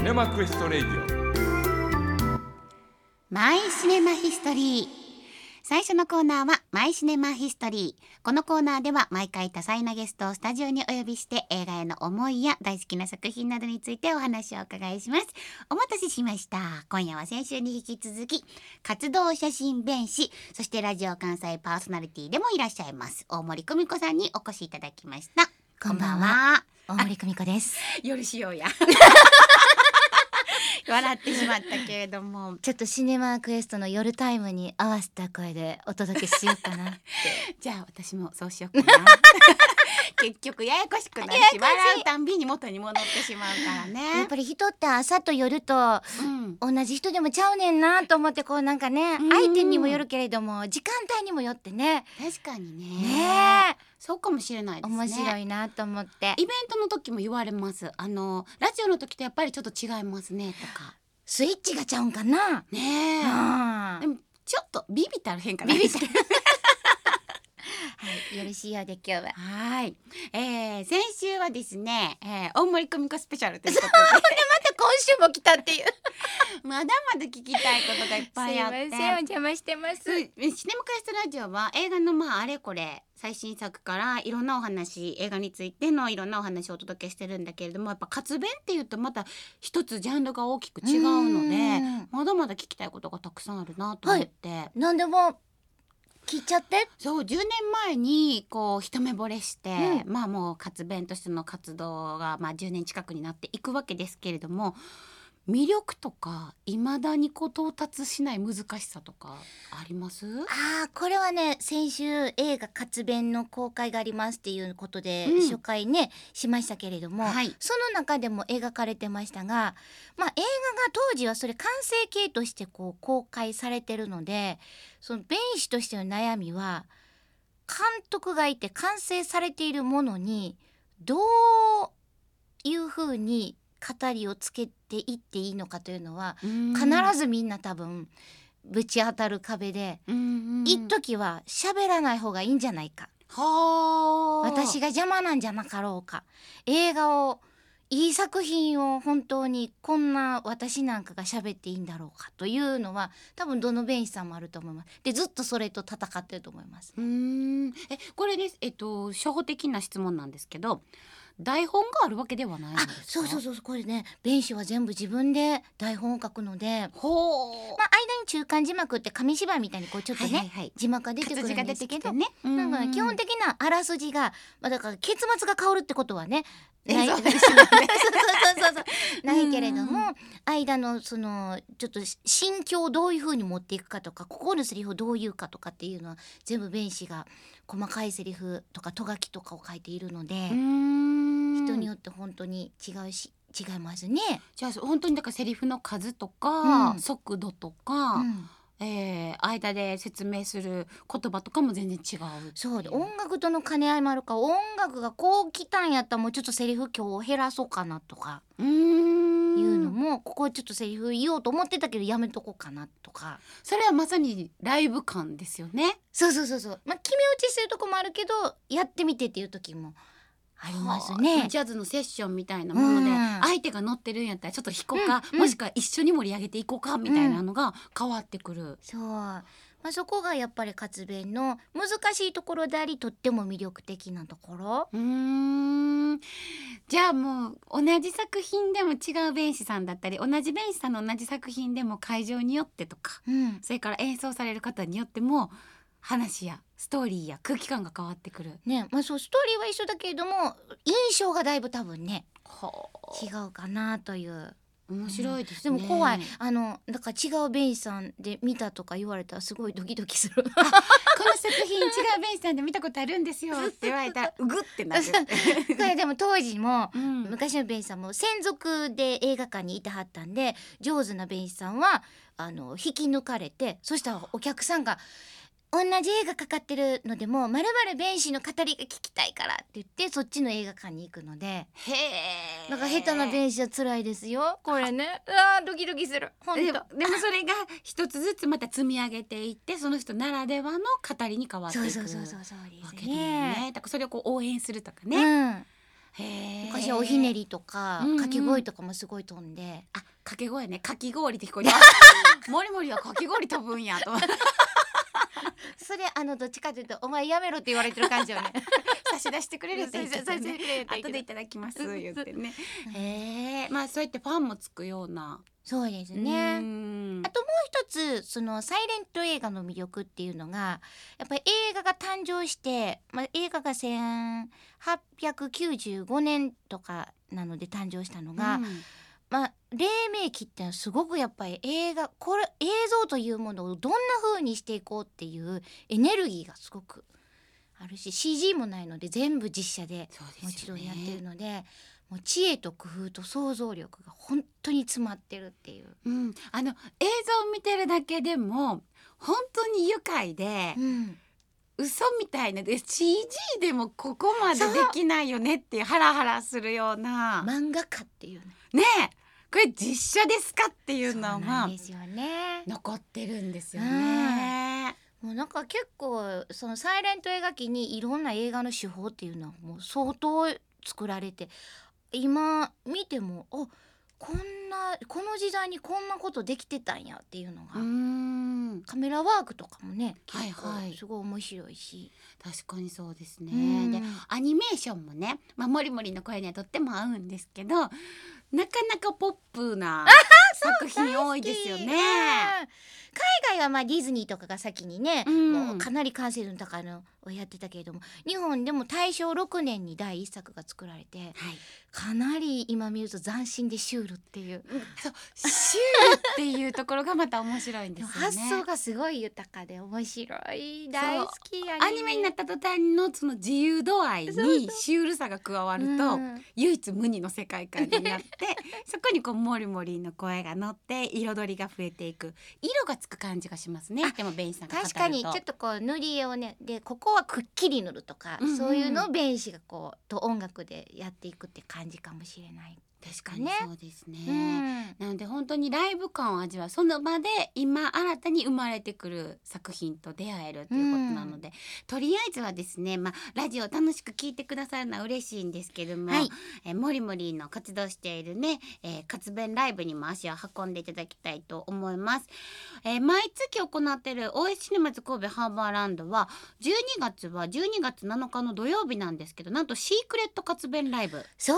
ネマクエストレディオ。 マイシネマヒストリー。最初のコーナーはマイシネマヒストリー。このコーナーでは毎回多彩なゲストをスタジオにお呼びして映画への思いや大好きな作品などについてお話をお伺いします。お待たせしました。今夜は先週に引き続き活動写真弁士、そしてラジオ関西パーソナリティでもいらっしゃいます大森久美子さんにお越しいただきました。 こんばんは、大森久美子です。 夜しようや笑ってしまったけれども、 ちょっとシネマクエストの夜タイムに合わせた声でお届けしようかなってじゃあ私もそうしようかな結局ややこしくなるし、笑うたんびに元に戻ってしまうからね。 やっぱり人って朝と夜と同じ人でもちゃうねんなと思って、こうなんかね、相手にもよるけれども時間帯にもよってね。 確かにね、 そうかもしれないですね。 面白いなと思って。 イベントの時も言われます。ラジオの時とやっぱりちょっと違いますねとか。 スイッチがちゃうんかなねえ、でもちょっとビビったら変かな。ビビったはい、よろしいようで今日は。 はい、先週はですね、大森久美子スペシャルということでまた今週も来たっていうまだまだ聞きたいことがいっぱいあって、 すいません、お邪魔してます。 シネマクエストラジオは映画のあれこれ最新作からいろんなお話、映画についてのいろんなお話をお届けしてるんだけれども、やっぱ活弁っていうとまた一つジャンルが大きく違うので、まだまだ聞きたいことがたくさんあるなと思って、はい、 何でも聞いちゃって。 そう、10年前にこう一目惚れして、もう活弁としての活動が10年近くになっていくわけですけれども、魅力とか未だにこう到達しない難しさとかあります？ これはね、先週映画活弁の公開がありますっていうことで、初回ねしましたけれども、その中でも描かれてましたが、映画が当時はそれ完成形としてこう公開されてるので、その弁士としての悩みは、監督がいて完成されているものにどういうふうに語りをつけていっていいのかというのは、必ずみんな多分ぶち当たる壁で、一時は喋らない方がいいんじゃないか、私が邪魔なんじゃなかろうか、映画をいい作品を本当にこんな私なんかが喋っていいんだろうかというのは多分どの弁士さんもあると思います。で、ずっとそれと戦ってると思います。 これです。初歩的な質問なんですけど、台本があるわけではないんですか？ そう、これね、弁士は全部自分で台本を書くので、間に中間字幕って紙芝居みたいにこうちょっとね、字幕が出てくるんですけど、なんか基本的なあらすじが、だから結末が変わるってことはねないないけれども、間のそのちょっと心境をどういう風に持っていくかとか、ここのセリフをどう言うかとかっていうのは全部弁士が細かいセリフとかとがきとかを書いているので、人によって本当に違いますね。 じゃあ本当にだからセリフの数とか、速度とか、間で説明する言葉とかも全然違う。 そうで、音楽との兼ね合いもあるから、音楽がこう来たんやったらもうちょっとセリフ今日減らそうかなとかいうのも、ここちょっとセリフ言おうと思ってたけどやめとこうかなとか。 それはまさにライブ感ですよね。 そう、決め打ちしてるとこもあるけど、やってみてっていう時もありますね。 ジャズのセッションみたいなもので、相手が乗ってるんやったらちょっと弾こうか、もしくは一緒に盛り上げていこうかみたいなのが変わってくる。 そう、そこがやっぱり活弁の難しいところであり、とっても魅力的なところ。 じゃあもう同じ作品でも違う弁士さんだったり、同じ弁士さんの同じ作品でも会場によってとか、それから演奏される方によっても話やストーリーや空気感が変わってくるね。そう、ストーリーは一緒だけれども印象がだいぶ多分ね違うかなという。 面白いですね。 でも怖い、だから違う弁士さんで見たとか言われたらすごいドキドキするこの作品違う弁士さんで見たことあるんですよって言われたらうぐってなるこれでも当時も、昔の弁士さんも専属で映画館にいてはったんで、上手な弁士さんは引き抜かれて、そしたらお客さんが同じ映画かかってるのでも〇〇弁士の語りが聞きたいからって言ってそっちの映画館に行くので、だから下手な弁士は辛いですよこれね。ドキドキする本当。 でもそれが一つずつまた積み上げていって、その人ならではの語りに変わっていくわけですね。だからそれをこう応援するとかね。 昔はおひねりとかかき氷とかもすごい飛んで、 あ、かけ声ね、かき氷って聞こえたもりもりはかき氷飛ぶんやとそれどっちかというとお前やめろって言われてる感じよね差し出してくれるって言ってたね、後でいただきます言ってねまあそうやってファンもつくような。 そうですね。あともう一つそのサイレント映画の魅力っていうのが、やっぱり映画が誕生して、映画が1895年とかなので誕生したのが、黎明期ってのはすごくやっぱり映像というものをどんな風にしていこうっていうエネルギーがすごくあるし、 CG もないので全部実写でもちろんやってるので、もう知恵と工夫と想像力が本当に詰まってるっていう、 映像を見てるだけでも本当に愉快で、嘘みたいなで CG でもここまでできないよねっていうハラハラするような漫画家っていうねこれ実写ですかっていうのが残ってるんですよね。 もうなんか結構そのサイレント映画機にいろんな映画の手法っていうのはもう相当作られて、今見てもこの時代にこんなことできてたんやっていうのが、カメラワークとかもね結構すごい面白いし、 確かにそうですね。でアニメーションもね、もりもりの声にはとっても合うんですけど、なかなかポップな作品多いですよね。 海外はディズニーとかが先にね、もうかなり完成度の高いのをやってたけれども、日本でも大正6年に第1作が作られて、かなり今見ると斬新でシュールっていう、 シュールっていうところがまた面白いんですよね。 発想がすごい豊かで面白い、大好きやね。 アニメになった途端のその自由度合いにシュールさが加わると唯一無二の世界観になってそこにモリモリの声が乗って彩りが増えていく、色がつく感じがしますね。でも弁士さんが語ると確かにちょっと塗り絵をね、でここはくっきり塗るとか、そういうのを弁士がと音楽でやっていくって感じかもしれない。 確かにそうですね、なので本当にライブ感を味わう、その場で今新たに生まれてくる作品と出会えるということなので、とりあえずはですね、ラジオ楽しく聞いてくださるのは嬉しいんですけども、もりもりの活動しているね、活弁ライブにも足を運んでいただきたいと思います。毎月行っている OS シネマズ神戸ハーバーランドは12月7日の土曜日なんですけど、なんとシークレット活弁ライブ。 そう、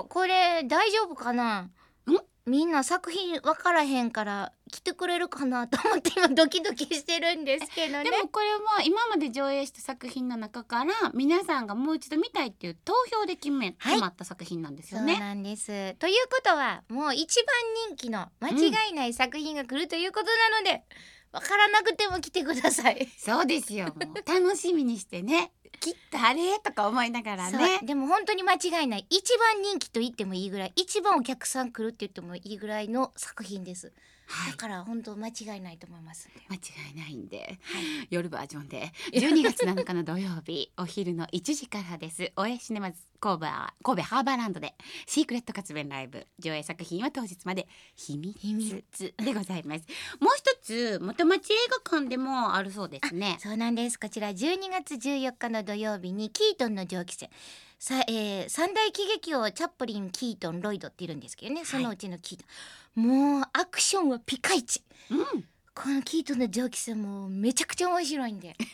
これ大丈夫かな。みんな作品分からへんから来てくれるかなと思って今ドキドキしてるんですけどね。 でもこれは今まで上映した作品の中から皆さんがもう一度見たいっていう投票で決まった作品なんですよね。 そうなんです。ということはもう一番人気の間違いない作品が来るということなので、分からなくても来てください。 そうですよ、もう楽しみにしてねきっとあれとか思いながらね。 でも本当に間違いない、一番人気と言ってもいいぐらい、一番お客さん来るって言ってもいいぐらいの作品です。だから本当間違いないと思いますんで。 間違いないんで、夜バージョンで12月7日の土曜日お昼の1時からです。OS シネマズ神戸ハーバーランドでシークレット活弁ライブ、上映作品は当日まで秘密でございます。もう一つ元町映画館でもあるそうですね。 そうなんです。こちら12月14日の土曜日にキートンの蒸気船三大喜劇王チャップリン、キートン、ロイドっているんですけどね、そのうちのキートン、もうアクションはピカイチ、このキートンの蒸気船もめちゃくちゃ面白いんで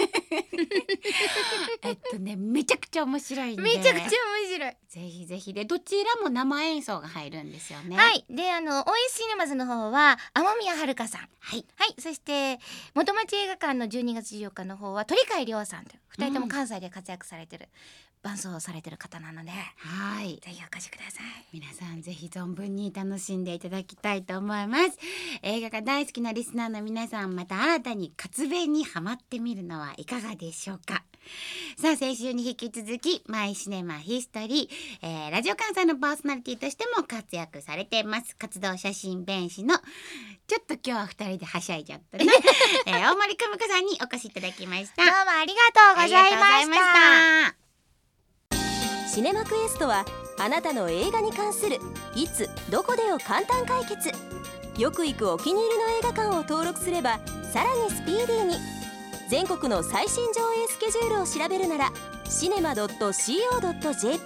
めちゃくちゃ面白いんで、 めちゃくちゃ面白い、 ぜひぜひで、どちらも生演奏が入るんですよね。 でOS シネマズの方は天宮遥さん、そして元町映画館の12月14日の方は鳥飼亮さんという2人とも関西で活躍されてる、伴奏されてる方なので、ぜひお越しください。 皆さんぜひ存分に楽しんでいただきたいと思います。映画が大好きなリスナーの皆さん、また新たに活弁にハマってみるのはいかがでしょうか。さあ、先週に引き続きマイシネマヒストリー、ラジオ関西のパーソナリティとしても活躍されています活動写真弁士の、ちょっと今日は2人ではしゃいじゃったね大森久美子さんにお越しいただきました。 どうもありがとうございました。 シネマクエストはあなたの映画に関するいつどこでを簡単解決。よく行くお気に入りの映画館を登録すればさらにスピーディーに。全国の最新上映スケジュールを調べるならcinema.co.jp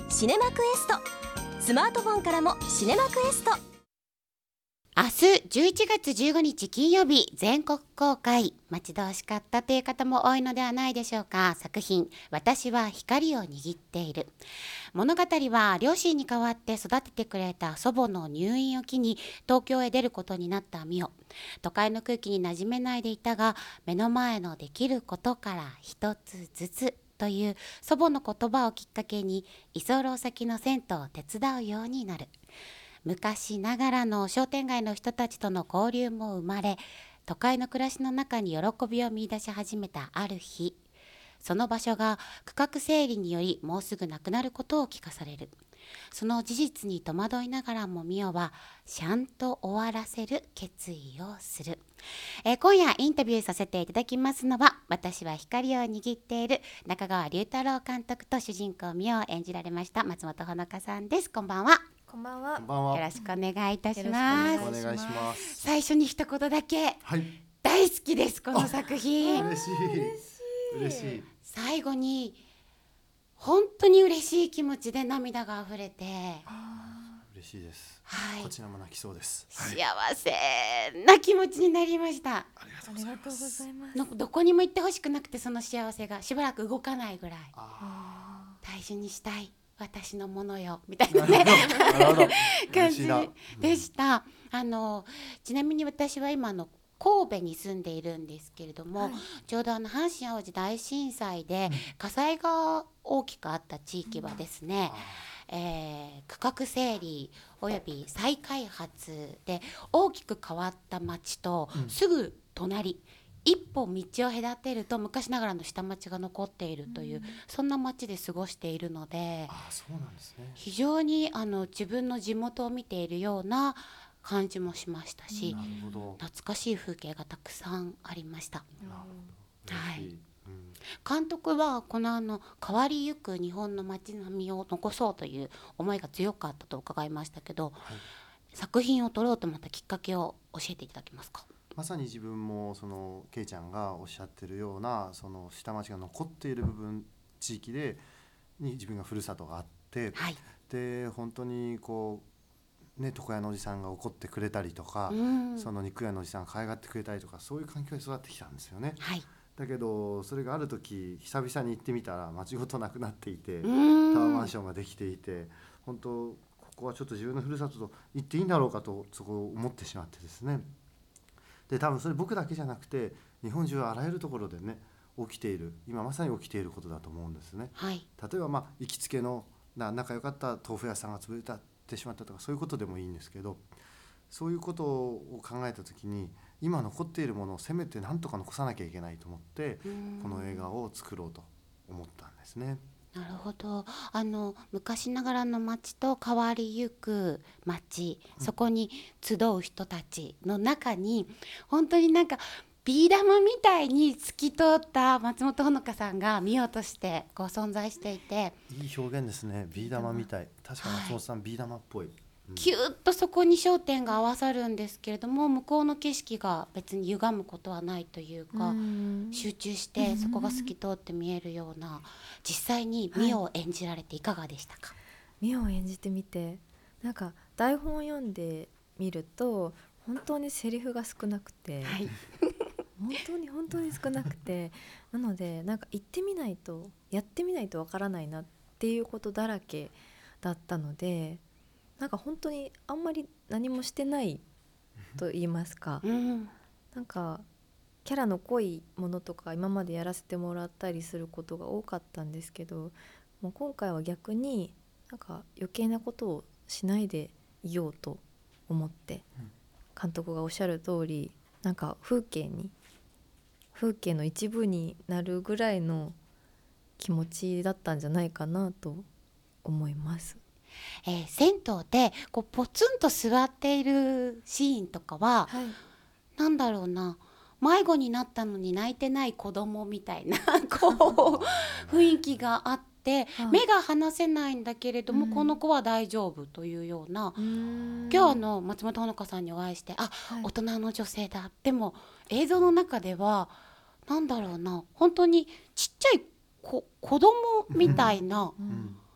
シネマクエスト。スマートフォンからもシネマクエスト。 明日11月15日金曜日全国公開、待ち遠しかったという方も多いのではないでしょうか。作品私は光を握っている。物語は両親に代わって育ててくれた祖母の入院を機に東京へ出ることになった美桜。都会の空気に馴染めないでいたが、目の前のできることから一つずつという祖母の言葉をきっかけに居候先の銭湯を手伝うようになる。昔ながらの商店街の人たちとの交流も生まれ、都会の暮らしの中に喜びを見出し始めたある日、その場所が区画整理によりもうすぐなくなることを聞かされる。その事実に戸惑いながらも美桜はちゃんと終わらせる決意をする。今夜インタビューさせていただきますのは、私は光を握っている中川龍太郎監督と主人公美桜を演じられました松本穂香さんです。こんばんは。 こんばんは。 よろしくお願いいたします。 お願いします。 最初に一言だけ、 はい、 大好きですこの作品。 嬉しい。 最後に本当に嬉しい気持ちで涙があふれて、 嬉しいです、 はい、 こちらも泣きそうです、 幸せな気持ちになりました。 ありがとうございます。 どこにも行ってほしくなくて、その幸せがしばらく動かないぐらい、大事にしたい私のものよみたいなね感じでした。ちなみに私は今神戸に住んでいるんですけれども、はい、ちょうど阪神・淡路大震災で火災が大きくあった地域はですね、区画整理および再開発で大きく変わった町とすぐ隣、一本道を隔てると昔ながらの下町が残っているという、そんな町で過ごしているので、 そうなんですね、 非常に自分の地元を見ているような感じもしましたし、懐かしい風景がたくさんありました。はい、監督はこの変わりゆく日本の街並みを残そうという思いが強かったと伺いましたけど、はい、作品を撮ろうと思ったきっかけを教えていただけますか。 まさに自分もケイちゃんがおっしゃってるようなその下町が残っている部分、地域に自分がふるさとがあって、はい、で本当に床屋のおじさんが怒ってくれたりとか、その肉屋のおじさんが可愛がってくれたりとか、そういう環境で育ってきたんですよね、はい、だけどそれがある時久々に行ってみたら街ごとなくなっていて、タワーマンションができていて、本当ここはちょっと自分のふるさとと言っていいんだろうかとそこを思ってしまってですね。で多分それ僕だけじゃなくて日本中あらゆるところでね起きている、今まさに起きていることだと思うんですね、はい、例えば行きつけの仲良かった豆腐屋さんが潰れてしまったとか、そういうことでもいいんですけど、そういうことを考えた時に今残っているものをせめて何とか残さなきゃいけないと思ってこの映画を作ろうと思ったんですね。 なるほど。昔ながらの街と変わりゆく街、そこに集う人たちの中に本当にビー玉みたいに透き通った松本穂香さんが美桜として存在していて、 いい表現ですね。ビー玉みたい、確かに松本さん、ビー玉っぽい、 キュッとそこに焦点が合わさるんですけれども、向こうの景色が別に歪むことはないというか、集中してそこが透き通って見えるような、実際に美桜を演じられていかがでしたか。 美桜を演じてみて、台本を読んでみると本当にセリフが少なくて、はい、本当に少なくてなので行ってみないとやってみないとわからないなっていうことだらけだったので、本当にあんまり何もしてないと言いますか、キャラの濃いものとか今までやらせてもらったりすることが多かったんですけど、もう今回は逆に余計なことをしないでいようと思って、監督がおっしゃる通り風景の一部になるぐらいの気持ちだったんじゃないかなと思います。 銭湯でポツンと座っているシーンとかは、はい、迷子になったのに泣いてない子供みたいな雰囲気があって、目が離せないんだけれども、この子は大丈夫というような、今日松本穂香さんにお会いして、大人の女性だ、でも映像の中では本当にちっちゃい子供みたいな、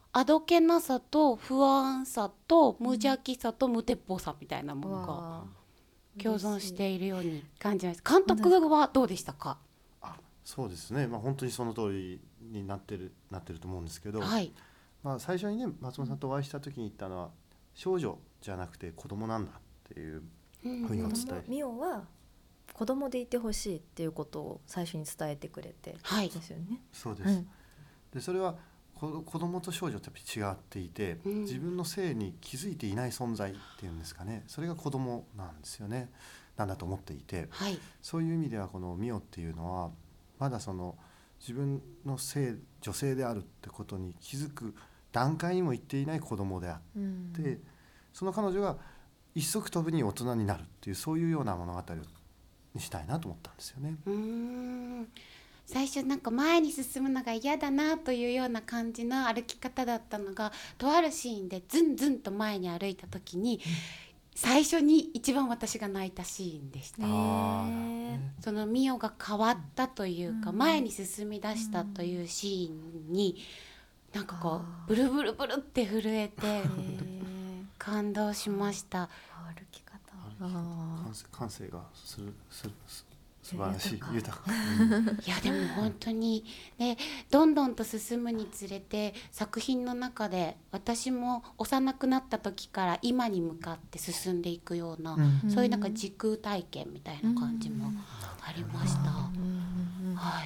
あどけなさと不安さと無邪気さと無鉄砲さみたいなものが共存しているように感じます。監督はどうでしたか？ そうですね、本当にその通りになってると思うんですけど、はい、最初にね松本さんとお会いした時に言ったのは少女じゃなくて子供なんだっていうふうにお伝え、 ミオは子供でいてほしいっていうことを最初に伝えてくれて、 はい、 ですよね。 そうです、でそれは子供と少女ってやっぱり違っていて、自分の性に気づいていない存在っていうんですかね、それが子供なんですよね、なんだと思っていて、はい、そういう意味ではこのミオっていうのはまだその自分の女性であるってことに気づく段階にも行っていない子供であって、その彼女が一足飛ぶに大人になるっていう、そういうような物語にしたいなと思ったんですよね。 最初なんか前に進むのが嫌だなというような感じの歩き方だったのが、とあるシーンでズンズンと前に歩いた時に、最初に一番私が泣いたシーンでした。そのミオが変わったというか、前に進み出したというシーンになんかこうブルブルブルって震えて感動しました。 歩き方、 感性が素晴らしい、豊かいやでも本当にね、どんどんと進むにつれて作品の中で私も幼くなった時から今に向かって進んでいくような、そういうなんか時空体験みたいな感じもありました。はい、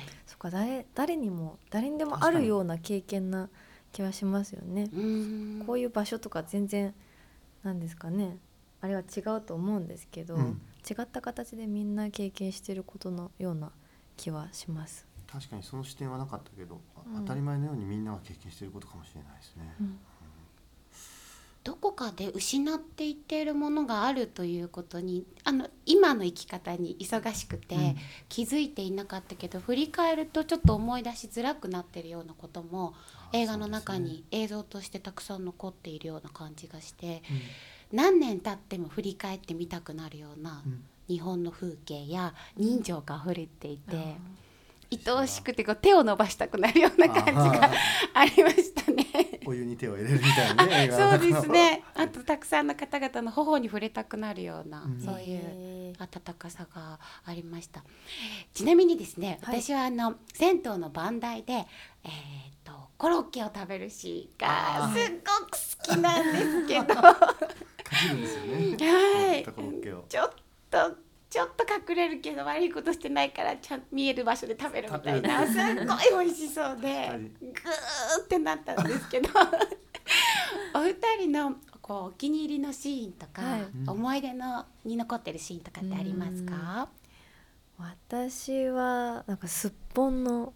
そっか、誰にでもあるような経験な気はしますよね。こういう場所とか全然なんですかね、あれは違うと思うんですけど、違った形でみんな経験していることのような気はします。 確かにその視点はなかったけど、当たり前のようにみんなが経験していることかもしれないですね。 どこかで失っていっているものがあるということに、今の生き方に忙しくて気づいていなかったけど、振り返るとちょっと思い出しづらくなっているようなことも映画の中に映像としてたくさん残っているような感じがして、何年経っても振り返ってみたくなるような日本の風景や人情が溢れていて、愛おしくてこう手を伸ばしたくなるような感じがありましたね。 お湯に手を入れるみたいなね。 そうですね。あとたくさんの方々の頬に触れたくなるような、そういう温かさがありました。ちなみにですね、私は銭湯の番台でコロッケを食べるシーンがすっごく好きなんですけどかじるんですよね。 はい、 コロッケをちょっと隠れるけど悪いことしてないからちゃんと見える場所で食べるみたいな、すっごい美味しそうでグーってなったんですけどお二人のこうお気に入りのシーンとか、思い出に残ってるシーンとかってありますか？ 私はなんかすっぽんの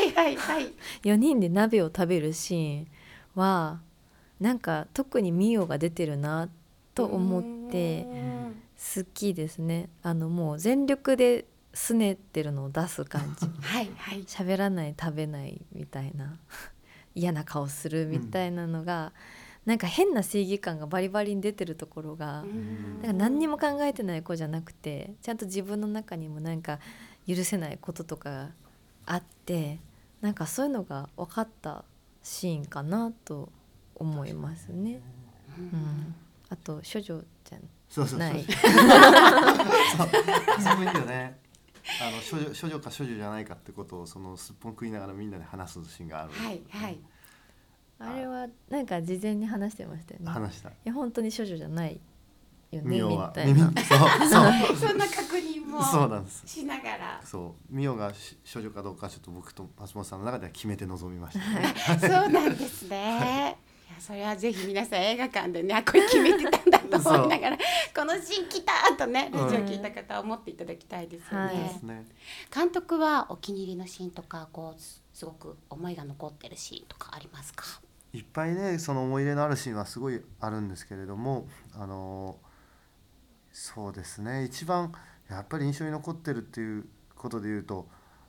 4 人で鍋を食べるシーンはなんか特にミオが出てるなと思って好きですね。もう全力ですねってるのを出す感じ喋らない食べないみたいな嫌な顔するみたいなのが、なんか変な正義感がバリバリに出てるところが、なんか何にも考えてない子じゃなくて、ちゃんと自分の中にもなんか許せないこととかあって、なんかそういうのが分かったシーンかなと思いますね。あと処女じゃない。 そういいよね。処女か処女じゃないかってことをそのすっぽん食いながらみんなで話すシーンがある。 あれはなんか事前に話してましたよね。 話した。いや本当に処女じゃないよねみたいな。 そんな確認もしながら。 ミオが処女かどうかちょっと僕と松本さんの中では決めて臨みましたね。 そうなんですね。いやそれはぜひ皆さん映画館でね、これ決めてたんだと思いながらこのシーン来たとね、ラジオ聞いた方は思っていただきたいですよね。監督はお気に入りのシーンとかこうすごく思いが残ってるシーンとかありますか？ いっぱいね、その思い入れのあるシーンはすごいあるんですけれども、そうですね、一番やっぱり印象に残ってるっていうことでいうと、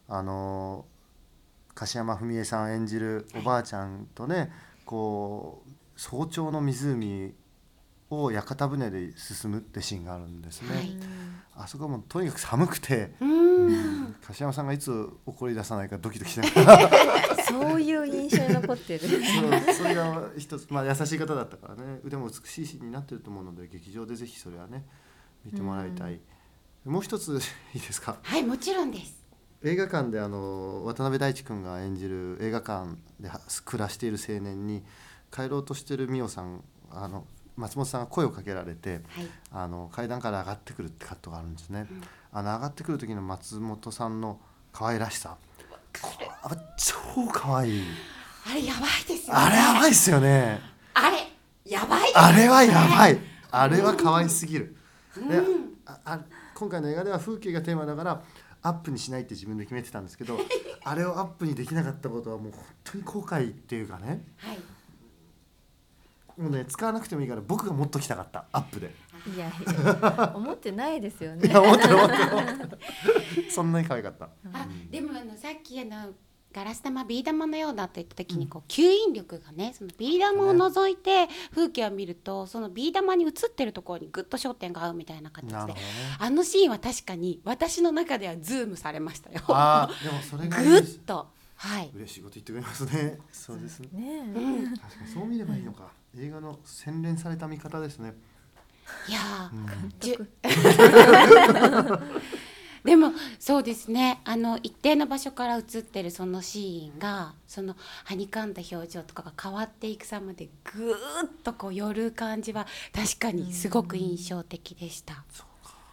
樫山文枝さん演じるおばあちゃんとね、こう早朝の湖を屋形船で進むってシーンがあるんですね。あそこはもうとにかく寒くて、樫山さんがいつ怒り出さないかドキドキしながらそういう印象に残ってるそれが一つ、優しい方だったからね。腕も美しいシーンになってると思うので、劇場でぜひそれはね見てもらいたい。もう一ついいですか？ はい、もちろんです。 映画館で渡辺大知君が演じる映画館で暮らしている青年に帰ろうとしている美桜さん、松本さんが声をかけられて、はい、階段から上がってくるってカットがあるんですね、上がってくる時の松本さんの可愛らしさ、超可愛い。 あれやばいですよね。 あれやばいですよね。 あれやばいですね。 あれはやばい。あれは可愛すぎる、今回の映画では風景がテーマだからアップにしないって自分で決めてたんですけどあれをアップにできなかったことはもう本当に後悔っていうかね、はい、もうね使わなくてもいいから僕がもっと来たかったアップで。 いや思ってないですよね。 いや思ってるそんなに可愛かった。 でもさっきガラス玉ビー玉のようだと言った時に吸引力がね、そのビー玉を除いて風景を見るとそのビー玉に映ってるところにぐっと焦点が合うみたいな形で、あのシーンは確かに私の中ではズームされましたよ。 でもそれがぐっと、はい、 嬉しいこと言ってくれますね。そうですね、確かにそう見ればいいのか。映画の洗練された見方ですね。 いやでもそうですね、一定の場所から映ってるそのシーンがそのはにかんだ表情とかが変わっていく様でぐーっとこう寄る感じは確かにすごく印象的でした。 そうか。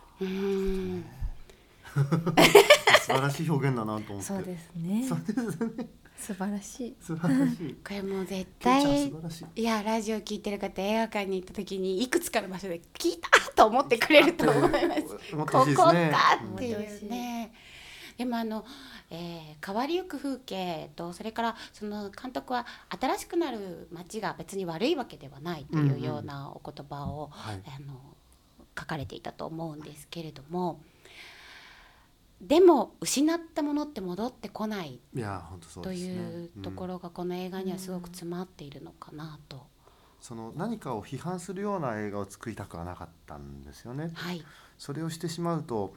素晴らしい表現だなと思って。 そうですね。 そうですね。 素晴らしい。 素晴らしい。 これもう絶対いやラジオ聞いてる方映画館に行った時にいくつかの場所で聞いたと思ってくれると思います。ここかっていうね。でも変わりゆく風景とそれからその監督は新しくなる街が別に悪いわけではないというようなお言葉を、書かれていたと思うんですけれども。でも失ったものって戻ってこないというところがこの映画にはすごく詰まっているのかなと。 その何かを批判するような映画を作りたくはなかったんですよね、はい、それをしてしまうと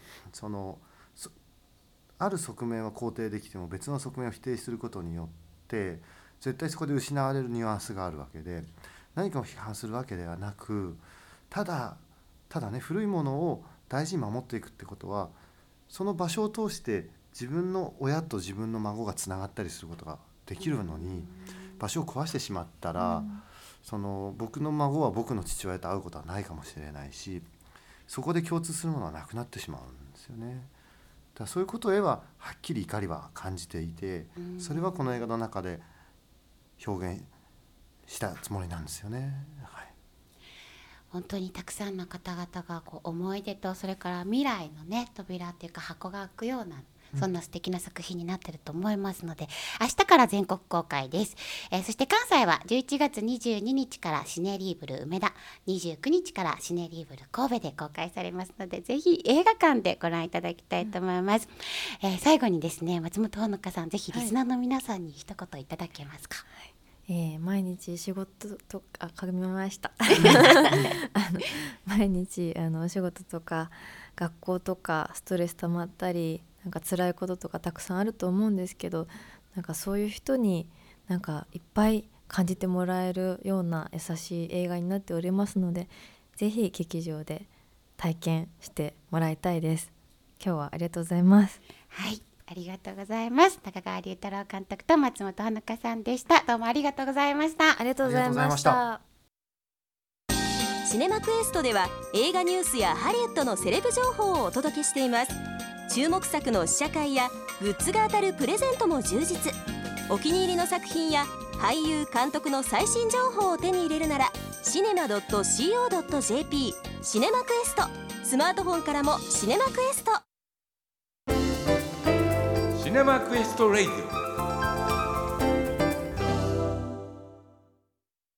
ある側面は肯定できても別の側面を否定することによって絶対そこで失われるニュアンスがあるわけで、何かを批判するわけではなく、ただね、古いものを大事に守っていくってことはその場所を通して自分の親と自分の孫がつながったりすることができるのに、場所を壊してしまったら、僕の孫は僕の父親と会うことはないかもしれないし、そこで共通するものはなくなってしまうんですよね。だからそういうことへははっきり怒りは感じていて、それはこの映画の中で表現したつもりなんですよね。はい、 本当にたくさんの方々が思い出とそれから未来のね扉っていうか箱が開くようなそんな素敵な作品になってると思いますので、明日から全国公開です。そして関西は11月22日からシネリーブル梅田、29日からシネリーブル神戸で公開されますので、ぜひ映画館でご覧いただきたいと思います。最後にですね、松本穂香さん、ぜひリスナーの皆さんに一言いただけますか？ 毎日仕事とか噛みました毎日お仕事とか学校とかストレス溜まったりなんか辛いこととかたくさんあると思うんですけど、なんかそういう人になんかいっぱい感じてもらえるような優しい映画になっておりますので、ぜひ劇場で体験してもらいたいです。今日はありがとうございます。 はい、ありがとうございます。中川龍太郎監督と松本穂香さんでした。どうもありがとうございました。 ありがとうございました。 シネマクエストでは映画ニュースやハリウッドのセレブ情報をお届けしています。注目作の試写会やグッズが当たるプレゼントも充実。お気に入りの作品や俳優監督の最新情報を手に入れるならcinema.co.jp シネマクエスト、スマートフォンからもシネマクエスト。 シネマクエストレイディオ